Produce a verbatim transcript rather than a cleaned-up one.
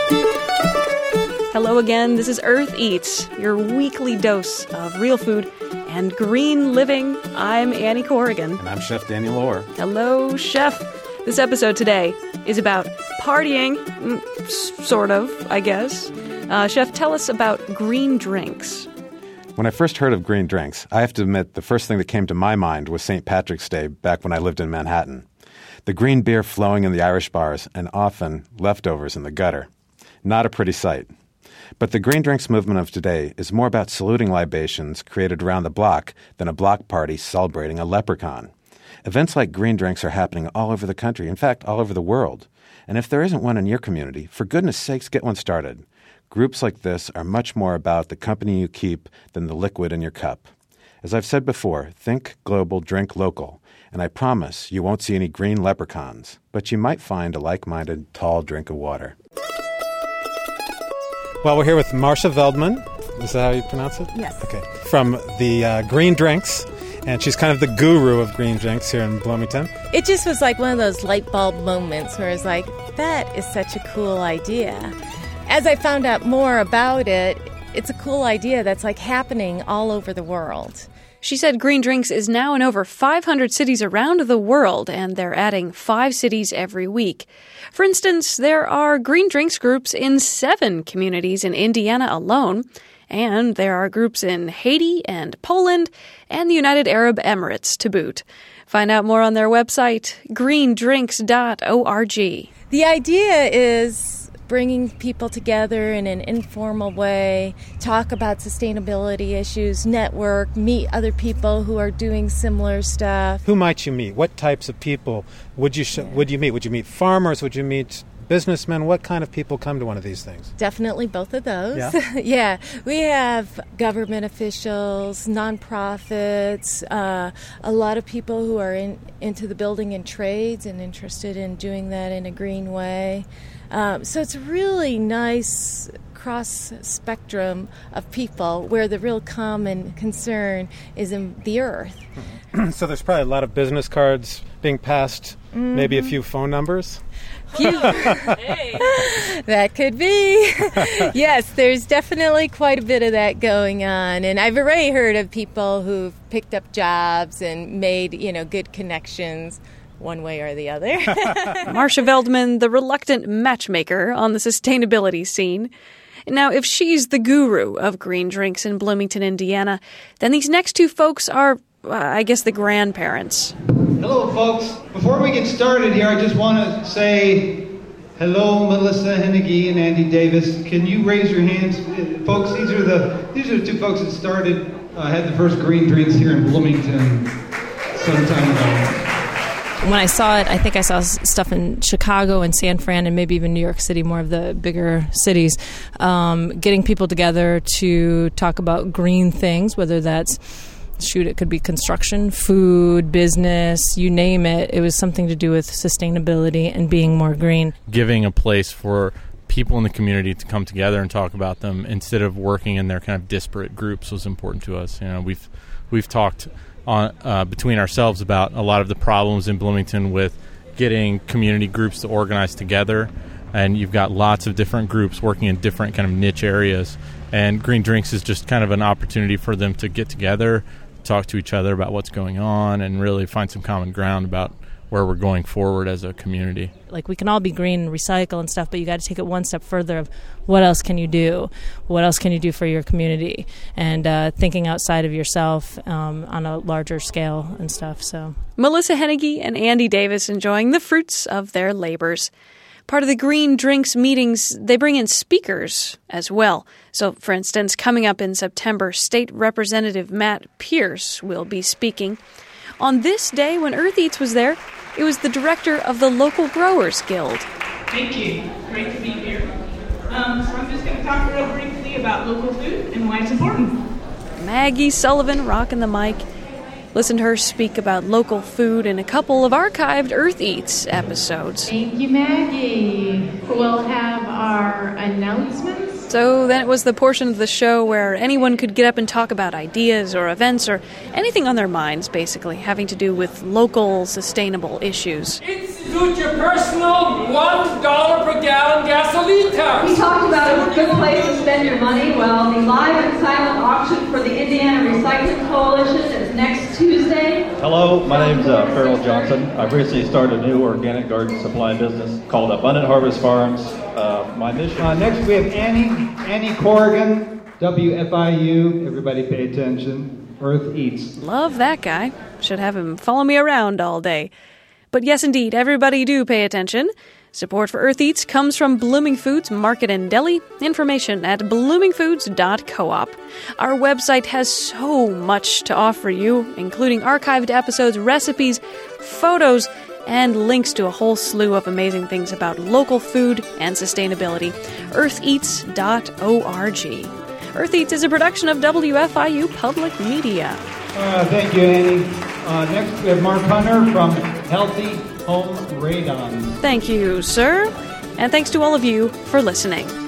Hello again, this is Earth Eats, your weekly dose of real food and green living. I'm Annie Corrigan. And I'm Chef Daniel Orr. Hello, Chef. This episode today is about partying, mm, sort of, I guess. Uh, Chef, tell us about green drinks. When I first heard of green drinks, I have to admit the first thing that came to my mind was Saint Patrick's Day back when I lived in Manhattan. The green beer flowing in the Irish bars and often leftovers in the gutter. Not a pretty sight. But the green drinks movement of today is more about saluting libations created around the block than a block party celebrating a leprechaun. Events like green drinks are happening all over the country, in fact, all over the world. And if there isn't one in your community, for goodness sakes, get one started. Groups like this are much more about the company you keep than the liquid in your cup. As I've said before, think global, drink local. And I promise you won't see any green leprechauns, but you might find a like-minded, tall drink of water. Well, we're here with Marcia Veldman. Is that how you pronounce it? Yes. Okay. From the uh, Green Drinks, and she's kind of the guru of green drinks here in Bloomington. It just was like one of those light bulb moments where it's like, that is such a cool idea. As I found out more about it, it's a cool idea that's like happening all over the world. She said Green Drinks is now in over five hundred cities around the world, and they're adding five cities every week. For instance, there are Green Drinks groups in seven communities in Indiana alone, and there are groups in Haiti and Poland and the United Arab Emirates to boot. Find out more on their website, green drinks dot org. The idea is bringing people together in an informal way, talk about sustainability issues, network, meet other people who are doing similar stuff. Who might you meet? What types of people would you sh- would you meet? Would you meet farmers? Would you meet businessmen? What kind of people come to one of these things? Definitely both of those. Yeah, yeah. We have government officials, nonprofits, uh, a lot of people who are in, into the building and trades and interested in doing that in a green way. Um, so it's a really nice cross-spectrum of people where the real common concern is in the earth. So there's probably a lot of business cards being passed, mm-hmm. maybe a few phone numbers. That could be. Yes, there's definitely quite a bit of that going on. And I've already heard of people who've picked up jobs and made, you know, good connections one way or the other. Marcia Veldman, the reluctant matchmaker on the sustainability scene. Now, if she's the guru of green drinks in Bloomington, Indiana, then these next two folks are, uh, I guess, the grandparents. Hello, folks. Before we get started here, I just want to say hello, Melissa Hennigy and Andy Davis. Can you raise your hands, folks? These are the these are the two folks that started, uh, had the first green drinks here in Bloomington some time ago. When I saw it, I think I saw stuff in Chicago and San Fran and maybe even New York City, more of the bigger cities, um, getting people together to talk about green things, whether that's, shoot, it could be construction, food, business, you name it. It was something to do with sustainability and being more green. Giving a place for people in the community to come together and talk about them instead of working in their kind of disparate groups was important to us. You know, we've we've talked on uh, between ourselves about a lot of the problems in Bloomington with getting community groups to organize together, and you've got lots of different groups working in different kind of niche areas, and Green Drinks is just kind of an opportunity for them to get together, talk to each other about what's going on, and really find some common ground about where we're going forward as a community. Like, we can all be green and recycle and stuff, but you got to take it one step further of what else can you do? What else can you do for your community? And uh, thinking outside of yourself um, on a larger scale and stuff. So Melissa Hennigy and Andy Davis enjoying the fruits of their labors. Part of the Green Drinks meetings, they bring in speakers as well. So, for instance, coming up in September, State Representative Matt Pierce will be speaking. On this day, when Earth Eats was there, it was the director of the local Growers Guild. Thank you. Great to be here. Um, so I'm just going to talk real briefly about local food and why it's important. Maggie Sullivan rocking the mic. Listen to her speak about local food in a couple of archived Earth Eats episodes. Thank you, Maggie. We'll have our announcements. So then it was the portion of the show where anyone could get up and talk about ideas or events or anything on their minds, basically, having to do with local, sustainable issues. Institute your personal one dollar per gallon gasoline tax. We talked about a good place to spend your money. Well, the live and silent auction for the Indiana Recycling Coalition is next Tuesday. Hello, my name's uh, Farrell Johnson. I've recently started a new organic garden supply business called Abundant Harvest Farms. Uh, my mission. Uh, next we have Annie, Annie Corrigan, W F I U. Everybody pay attention. Earth Eats. Love that guy. Should have him follow me around all day. But yes, indeed, everybody do pay attention. Support for Earth Eats comes from Blooming Foods Market and Deli. Information at blooming foods dot coop. Our website has so much to offer you, including archived episodes, recipes, photos, and links to a whole slew of amazing things about local food and sustainability. earth eats dot org. Earth Eats is a production of W F I U Public Media. Uh, thank you, Annie. Uh, next, we have Mark Hunter from Healthy Home Radon. Thank you, sir. And thanks to all of you for listening.